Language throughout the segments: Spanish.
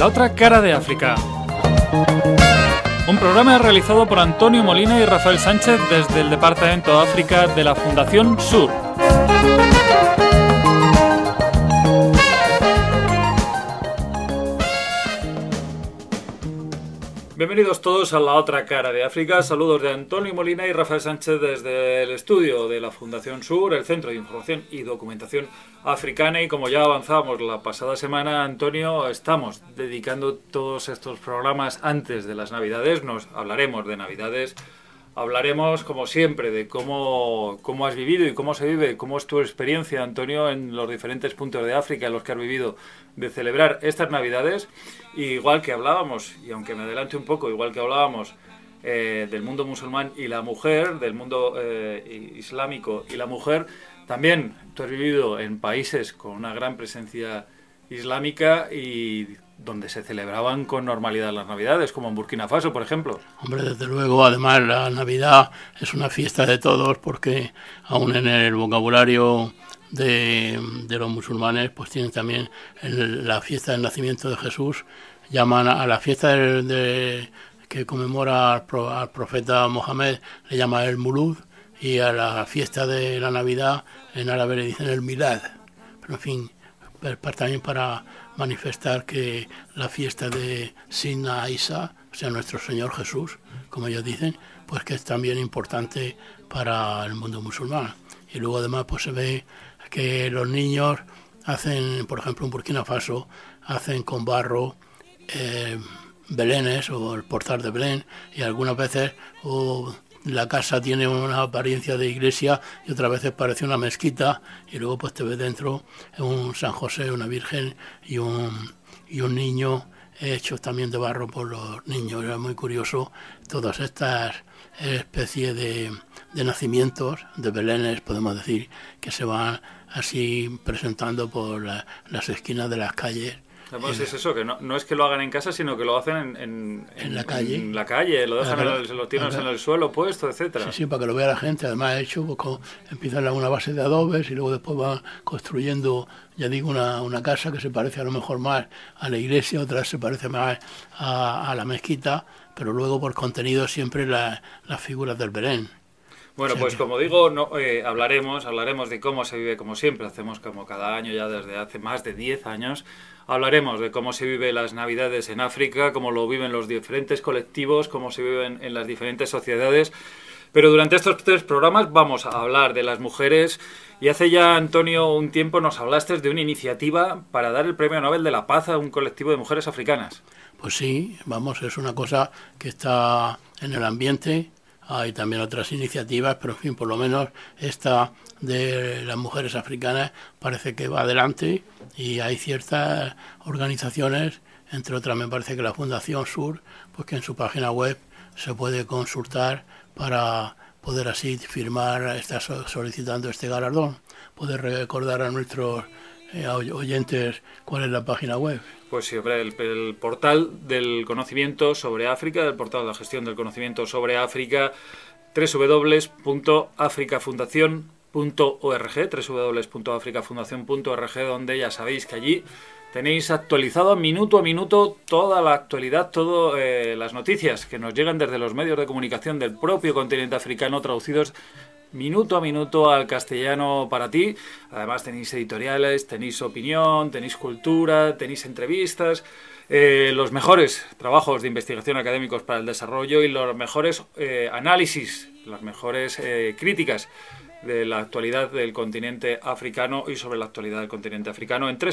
La otra cara de África. Un programa realizado por Antonio Molina y Rafael Sánchez desde el Departamento de África de la Fundación Sur. Bienvenidos todos a La otra cara de África. Saludos de Antonio Molina y Rafael Sánchez desde el estudio de la Fundación Sur, el Centro de Información y Documentación Africana. Y como ya avanzábamos la pasada semana, Antonio, estamos dedicando todos estos programas antes de las Navidades. Nos hablaremos de Navidades. Hablaremos, como siempre, de cómo has vivido y cómo se vive, cómo es tu experiencia, Antonio, en los diferentes puntos de África en los que has vivido, de celebrar estas Navidades. Y igual que hablábamos, y aunque me adelante un poco, igual que hablábamos del mundo musulmán y la mujer, del mundo islámico y la mujer, también tú has vivido en países con una gran presencia islámica y donde se celebraban con normalidad las Navidades, como en Burkina Faso, por ejemplo. Hombre, desde luego, además la Navidad es una fiesta de todos, porque aún en el vocabulario de los musulmanes, pues tienen también la fiesta del nacimiento de Jesús, llaman a la fiesta que conmemora al profeta Mohammed, le llama el Mulud, y a la fiesta de la Navidad en árabe le dicen el Milad. Pero en fin, también para manifestar que la fiesta de Sidna Isa, o sea, nuestro Señor Jesús, como ellos dicen, pues que es también importante para el mundo musulmán. Y luego además pues se ve que los niños hacen, por ejemplo en Burkina Faso, hacen con barro belenes o el portal de Belén, y algunas veces la casa tiene una apariencia de iglesia y otras veces parece una mezquita, y luego pues te ves dentro un San José, una Virgen y un niño hecho también de barro por los niños. Era muy curioso todas estas especies de nacimientos, de belenes, podemos decir, que se van así presentando por las esquinas de las calles. Además es eso, que no es que lo hagan en casa, sino que lo hacen en la calle. En la calle, lo dejan, los tienen en el suelo puesto, etcétera. Sí, para que lo vea la gente. Además, hecho, pues, empiezan una base de adobes y luego después van construyendo, ya digo, una casa que se parece a lo mejor más a la iglesia, otra se parece más a la mezquita, pero luego por contenido siempre las figuras del Belén. Bueno, pues como digo, hablaremos de cómo se vive, como siempre hacemos, como cada año ya desde hace más de 10 años. Hablaremos de cómo se vive las Navidades en África, cómo lo viven los diferentes colectivos, cómo se viven en las diferentes sociedades. Pero durante estos 3 programas vamos a hablar de las mujeres. Y hace ya, Antonio, un tiempo nos hablaste de una iniciativa para dar el Premio Nobel de la Paz a un colectivo de mujeres africanas. Pues sí, es una cosa que está en el ambiente. Hay también otras iniciativas, pero en fin, por lo menos esta de las mujeres africanas parece que va adelante, y hay ciertas organizaciones, entre otras me parece que la Fundación Sur, pues que en su página web se puede consultar para poder así firmar, estar solicitando este galardón. ¿Puedes recordar a nuestros oyentes cuál es la página web? Pues sí, el portal del conocimiento sobre África, el portal de la gestión del conocimiento sobre África, www.africafundacion.org, donde ya sabéis que allí tenéis actualizado minuto a minuto toda la actualidad, todas las noticias que nos llegan desde los medios de comunicación del propio continente africano, traducidos minuto a minuto al castellano para ti. Además tenéis editoriales, tenéis opinión, tenéis cultura, tenéis entrevistas, los mejores trabajos de investigación académicos para el desarrollo y los mejores análisis, las mejores críticas de la actualidad del continente africano y sobre la actualidad del continente africano en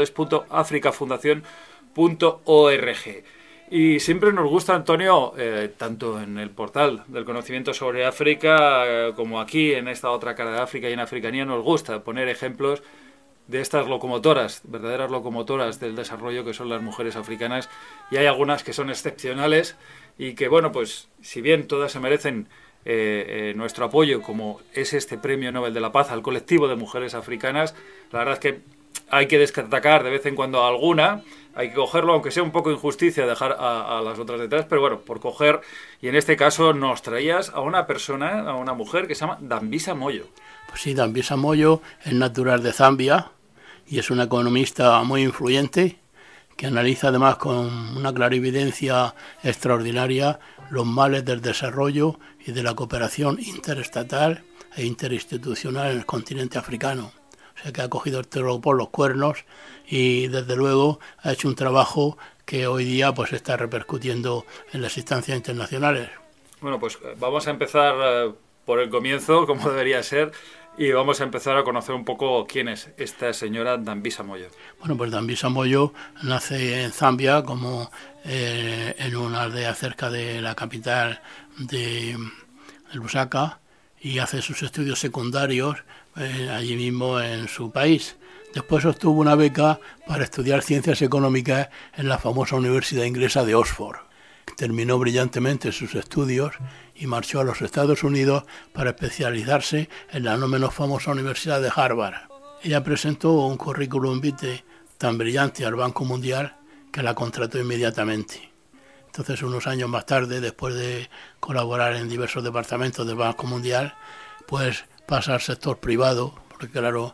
www.africafundacion.org. Y siempre nos gusta, Antonio, tanto en el portal del conocimiento sobre África como aquí en esta otra cara de África y en Africanía, nos gusta poner ejemplos de estas locomotoras, verdaderas locomotoras del desarrollo que son las mujeres africanas, y hay algunas que son excepcionales y que, bueno, pues si bien todas se merecen nuestro apoyo, como es este Premio Nobel de la Paz al colectivo de mujeres africanas, la verdad es que hay que destacar de vez en cuando a alguna, hay que cogerlo, aunque sea un poco injusticia dejar a las otras detrás, pero bueno, por coger, y en este caso nos traías a una persona, a una mujer que se llama Dambisa Moyo. Pues sí, Dambisa Moyo es natural de Zambia y es una economista muy influyente que analiza además con una clarividencia extraordinaria los males del desarrollo y de la cooperación interestatal e interinstitucional en el continente africano. O sea que ha cogido el toro por los cuernos y desde luego ha hecho un trabajo que hoy día pues está repercutiendo en las instancias internacionales. Bueno, pues vamos a empezar por el comienzo, como debería ser, y vamos a empezar a conocer un poco quién es esta señora Dambisa Moyo. Bueno, pues Dambisa Moyo nace en Zambia, como en una aldea cerca de la capital de Lusaka, y hace sus estudios secundarios allí mismo en su país. Después obtuvo una beca para estudiar ciencias económicas en la famosa Universidad Inglesa de Oxford. Terminó brillantemente sus estudios y marchó a los Estados Unidos para especializarse en la no menos famosa Universidad de Harvard. Ella presentó un currículum vitae tan brillante al Banco Mundial que la contrató inmediatamente. Entonces, unos años más tarde, después de colaborar en diversos departamentos del Banco Mundial, pues pasa al sector privado, porque claro,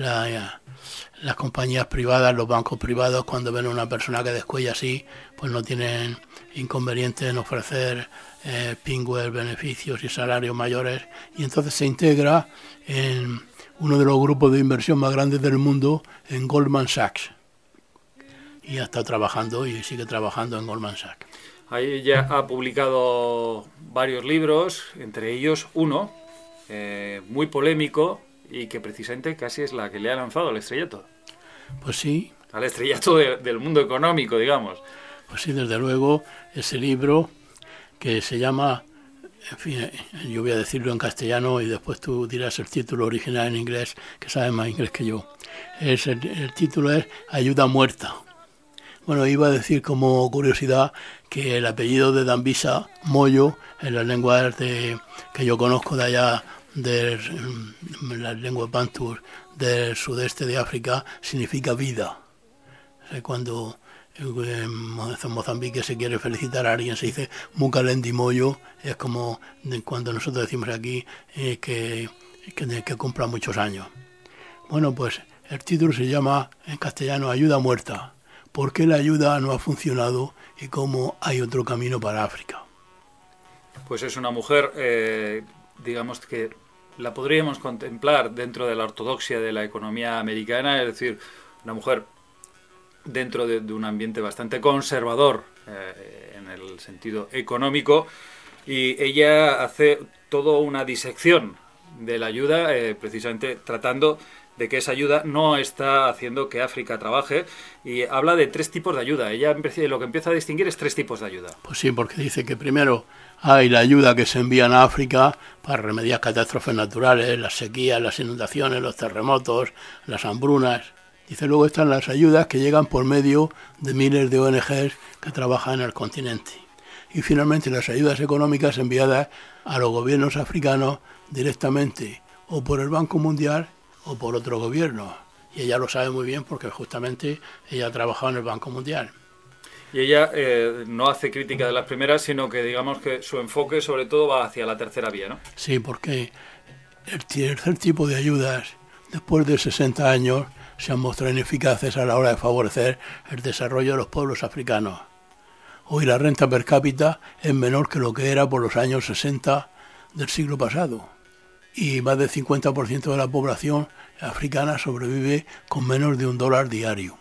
las compañías privadas, los bancos privados, cuando ven a una persona que descuella así, pues no tienen inconveniente en ofrecer pingües, beneficios y salarios mayores, y entonces se integra en uno de los grupos de inversión más grandes del mundo, en Goldman Sachs. Y ha estado trabajando y sigue trabajando en Goldman Sachs. Ahí ya ha publicado varios libros, entre ellos uno muy polémico y que precisamente casi es la que le ha lanzado al estrellato. Pues sí. Al estrellato del mundo económico, digamos. Pues sí, desde luego, ese libro que se llama, en fin, yo voy a decirlo en castellano y después tú dirás el título original en inglés, que sabes más inglés que yo. El título es Ayuda Muerta. Bueno, iba a decir como curiosidad que el apellido de Dambisa Moyo, en las lenguas que yo conozco de allá, de las lenguas bantus del sudeste de África, significa vida. O sea, cuando en Mozambique se quiere felicitar a alguien, se dice Mukalendi Moyo, es como cuando nosotros decimos aquí que cumpla muchos años. Bueno, pues el título se llama en castellano Ayuda Muerta. ¿Por qué la ayuda no ha funcionado y cómo hay otro camino para África? Pues es una mujer, digamos que la podríamos contemplar dentro de la ortodoxia de la economía americana, es decir, una mujer dentro de un ambiente bastante conservador en el sentido económico, y ella hace toda una disección de la ayuda, precisamente tratando de que esa ayuda no está haciendo que África trabaje, y habla de 3 tipos de ayuda. Ella lo que empieza a distinguir es 3 tipos de ayuda. Pues sí, porque dice que primero hay la ayuda que se envía a África para remediar catástrofes naturales, las sequías, las inundaciones, los terremotos, las hambrunas. Dice, luego están las ayudas que llegan por medio de miles de ONGs que trabajan en el continente. Y finalmente las ayudas económicas enviadas a los gobiernos africanos directamente o por el Banco Mundial o por otro gobierno. Y ella lo sabe muy bien porque justamente ella ha trabajado en el Banco Mundial. Y ella no hace crítica de las primeras, sino que digamos que su enfoque sobre todo va hacia la tercera vía, ¿no? Sí, porque el tercer tipo de ayudas, después de 60 años, se han mostrado ineficaces a la hora de favorecer el desarrollo de los pueblos africanos. Hoy la renta per cápita es menor que lo que era por los años 60 del siglo pasado. Y más del 50% de la población africana sobrevive con menos de $1 diario.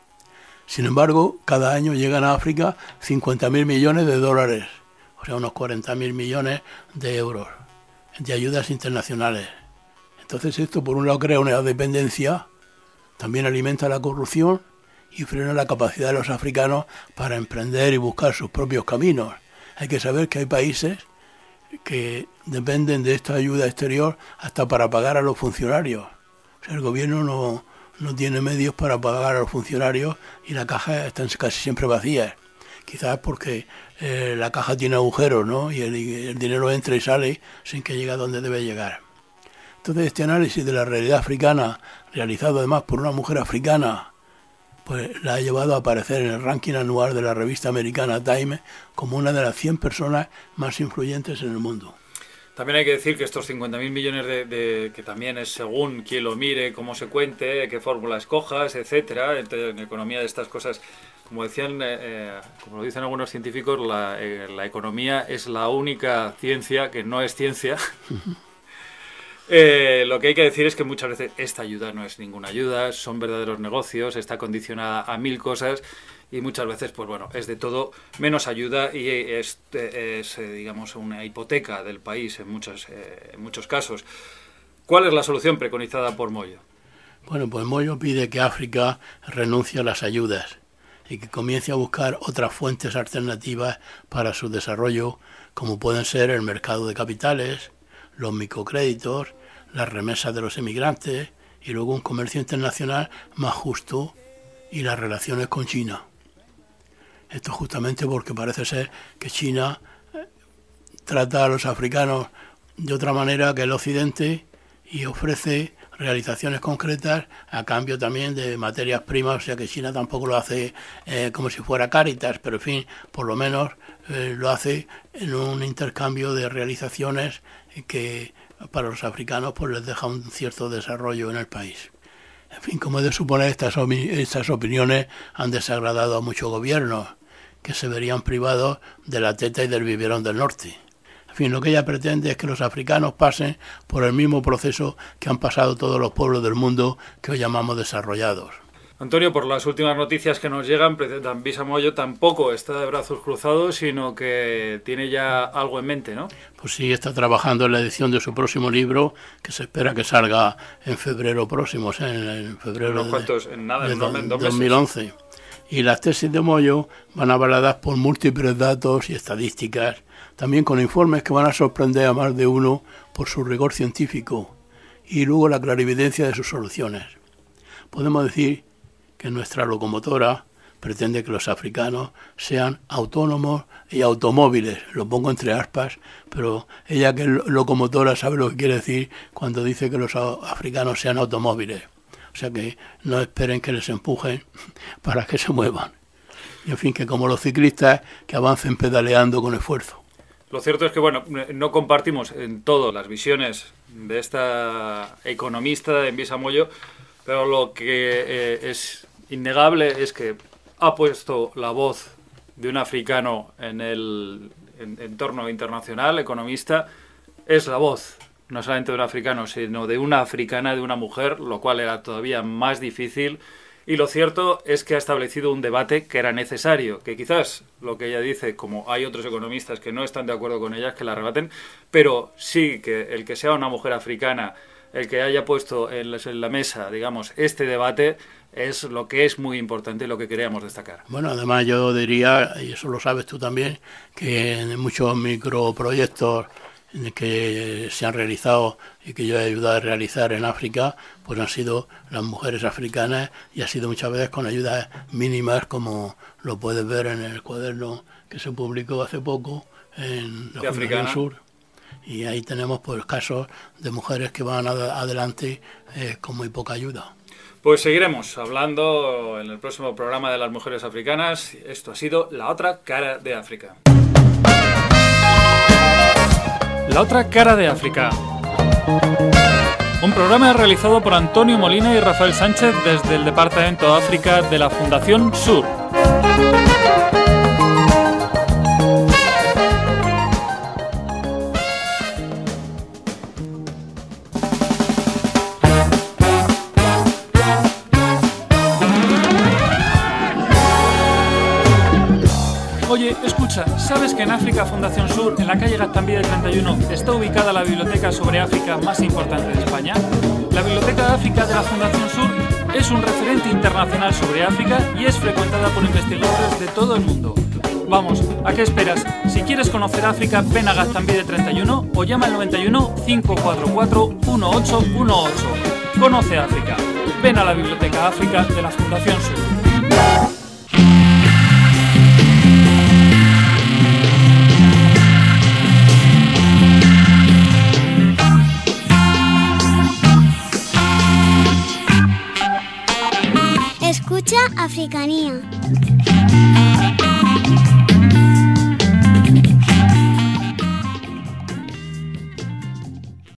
Sin embargo, cada año llegan a África 50.000 millones de dólares, o sea, unos 40.000 millones de euros, de ayudas internacionales. Entonces esto, por un lado, crea una dependencia, también alimenta la corrupción y frena la capacidad de los africanos para emprender y buscar sus propios caminos. Hay que saber que hay países que dependen de esta ayuda exterior hasta para pagar a los funcionarios. O sea, el gobierno no tiene medios para pagar a los funcionarios y las cajas están casi siempre vacías. Quizás porque la caja tiene agujeros, ¿no? Y el dinero entra y sale sin que llegue a donde debe llegar. Entonces este análisis de la realidad africana, realizado además por una mujer africana, pues la ha llevado a aparecer en el ranking anual de la revista americana Time como una de las 100 personas más influyentes en el mundo. También hay que decir que estos 50.000 millones que también es según quien lo mire, cómo se cuente, qué fórmula escojas, etcétera. En economía de estas cosas, como decían, como lo dicen algunos científicos, la economía es la única ciencia que no es ciencia. Lo que hay que decir es que muchas veces esta ayuda no es ninguna ayuda, son verdaderos negocios, está condicionada a 1000 cosas y muchas veces, pues bueno, es de todo menos ayuda y es digamos, una hipoteca del país en muchos casos. ¿Cuál es la solución preconizada por Moyo? Bueno, pues Moyo pide que África renuncie a las ayudas y que comience a buscar otras fuentes alternativas para su desarrollo, como pueden ser el mercado de capitales, los microcréditos, las remesas de los emigrantes y luego un comercio internacional más justo y las relaciones con China. Esto justamente porque parece ser que China trata a los africanos de otra manera que el Occidente y ofrece realizaciones concretas a cambio también de materias primas, o sea que China tampoco lo hace como si fuera Cáritas, pero en fin, por lo menos lo hace en un intercambio de realizaciones que para los africanos pues les deja un cierto desarrollo en el país. En fin, como es de suponer, estas opiniones han desagradado a muchos gobiernos que se verían privados de la teta y del biberón del norte. En fin, lo que ella pretende es que los africanos pasen por el mismo proceso que han pasado todos los pueblos del mundo que hoy llamamos desarrollados. Antonio, por las últimas noticias que nos llegan, Dambisa Moyo tampoco está de brazos cruzados, sino que tiene ya algo en mente, ¿no? Pues sí, está trabajando en la edición de su próximo libro, que se espera que salga en febrero próximo, o sea, en febrero en 2011. Y las tesis de Moyo van avaladas por múltiples datos y estadísticas, también con informes que van a sorprender a más de uno por su rigor científico y luego la clarividencia de sus soluciones. Podemos decir que nuestra locomotora pretende que los africanos sean autónomos y automóviles, lo pongo entre aspas, pero ella que es locomotora sabe lo que quiere decir cuando dice que los africanos sean automóviles. O sea que no esperen que les empujen para que se muevan. Y en fin, que como los ciclistas, que avancen pedaleando con esfuerzo. Lo cierto es que, bueno, no compartimos en todo las visiones de esta economista de Dambisa Moyo, pero lo que es innegable es que ha puesto la voz de un africano en el entorno internacional, economista, es la voz no solamente de un africano, sino de una africana, de una mujer, lo cual era todavía más difícil. Y lo cierto es que ha establecido un debate que era necesario, que quizás lo que ella dice, como hay otros economistas que no están de acuerdo con ella, que la rebaten, pero sí que el que sea una mujer africana, el que haya puesto en la mesa, digamos, este debate, es lo que es muy importante y lo que queríamos destacar. Bueno, además yo diría, y eso lo sabes tú también, que en muchos microproyectos que se han realizado y que yo he ayudado a realizar en África, pues han sido las mujeres africanas y ha sido muchas veces con ayudas mínimas, como lo puedes ver en el cuaderno que se publicó hace poco en la Fundación Sur. Y ahí tenemos pues casos de mujeres que van adelante con muy poca ayuda. Pues seguiremos hablando en el próximo programa de las mujeres africanas. Esto ha sido La Otra Cara de África. La Otra Cara de África. Un programa realizado por Antonio Molina y Rafael Sánchez desde el Departamento de África de la Fundación Sur. Oye, escucha, ¿sabes que en África Fundación Sur, en la calle Gaztambide 31, está ubicada la biblioteca sobre África más importante de España? La Biblioteca de África de la Fundación Sur es un referente internacional sobre África y es frecuentada por investigadores de todo el mundo. Vamos, ¿a qué esperas? Si quieres conocer África, ven a Gaztambide 31 o llama al 91 544 1818. Conoce África. Ven a la Biblioteca África de la Fundación Sur. Escucha Africanía.